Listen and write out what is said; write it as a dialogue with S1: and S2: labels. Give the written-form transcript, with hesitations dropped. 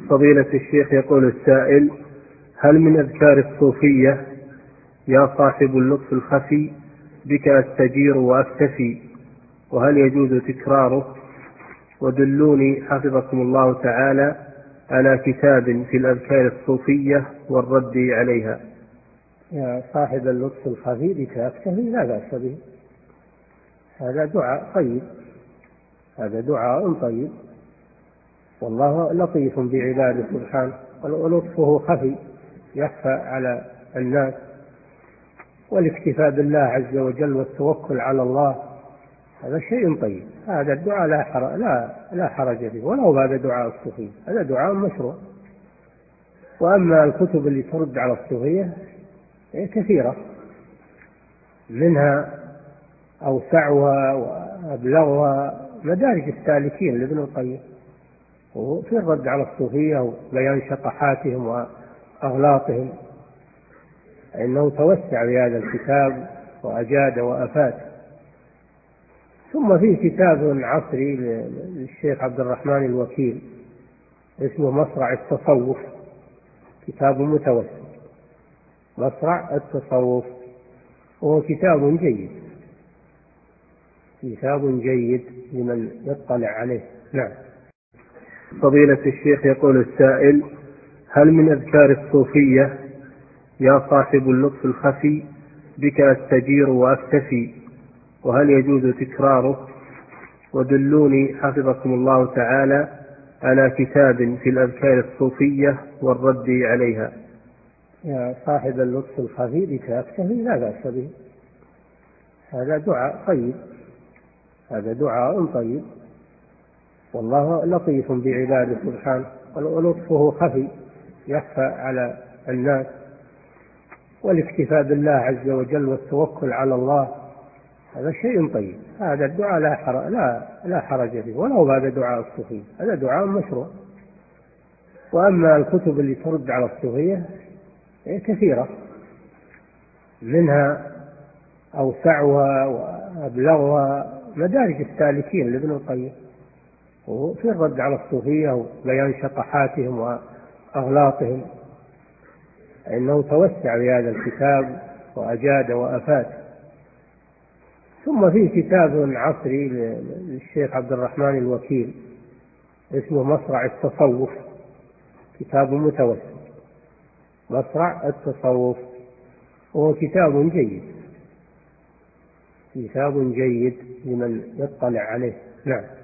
S1: فضيلة الشيخ، يقول السائل: هل من أذكار الصوفية يا صاحب اللطف الخفي بك أستجير وأكتفي، وهل يجوز تكراره؟ ودلوني حفظكم الله تعالى على كتاب في الأذكار الصوفية والرد عليها.
S2: يا صاحب اللطف الخفي بك أكتفي لا بأس به، هذا دعاء طيب، هذا دعاء طيب، والله لطيف بعباده سبحانه، ولطفه خفي يخفى على الناس، والاكتفاء بالله عز وجل والتوكل على الله هذا شيء طيب. هذا الدعاء لا حرج فيه، ولو هذا دعاء الصوفية، هذا دعاء مشروع. وأما الكتب اللي ترد على الصوفية كثيرة، منها أوسعها وأبلغها مدارج السالكين لابن القيم، وفي الرد على الصوفية وبيان شطحاتهم وأغلاطهم، إنه توسع بهذا الكتاب وأجاد وأفاد. ثم في كتاب عصري للشيخ عبد الرحمن الوكيل اسمه مصرع التصوف، كتاب متوسط، مصرع التصوف، وهو كتاب جيد، كتاب جيد لمن يطلع عليه. نعم.
S1: فضيلة الشيخ، يقول السائل: هل من أذكار الصوفية يا صاحب اللطف الخفي بك أستجير وأكتفي، وهل يجوز تكراره؟ ودلوني حفظكم الله تعالى على كتاب في الأذكار الصوفية والرد عليها.
S2: يا صاحب اللطف الخفي بك أكتفي لا بأس به، هذا دعاء طيب، هذا دعاء طيب، والله لطيف بعباده سبحانه، ولطفه خفي يخفى على الناس، والاكتفاء بالله عز وجل والتوكل على الله هذا شيء طيب. هذا الدعاء لا حرج فيه، ولو هذا دعاء الصوفية، هذا دعاء مشروع. وأما الكتب اللي ترد على الصوفية كثيرة، منها أوسعها وأبلغها مدارج السالكين لابن القيم، وفي الرد على الصوفية وبيان شطحاتهم وأغلاطهم، إنه توسع بهذا الكتاب وأجاد وأفاد. ثم في كتاب عصري للشيخ عبد الرحمن الوكيل اسمه مصرع التصوف، كتاب متوسط، مصرع التصوف، وهو كتاب جيد، كتاب جيد لمن يطلع عليه. نعم.